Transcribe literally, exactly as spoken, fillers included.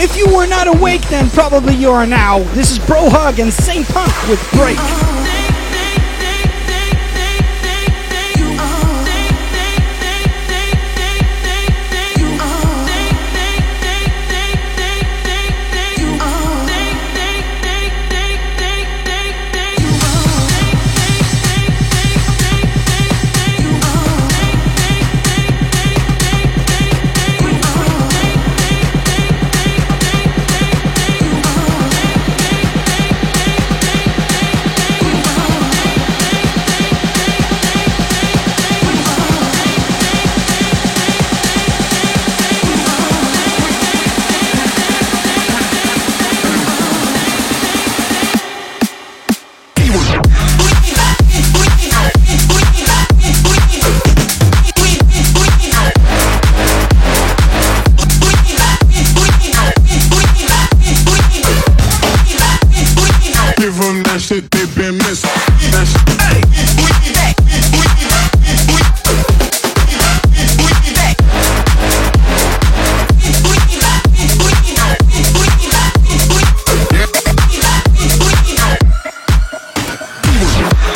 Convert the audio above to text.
If you were not awake, then probably you are now. This is Bro Hug and Saint Punk with Break.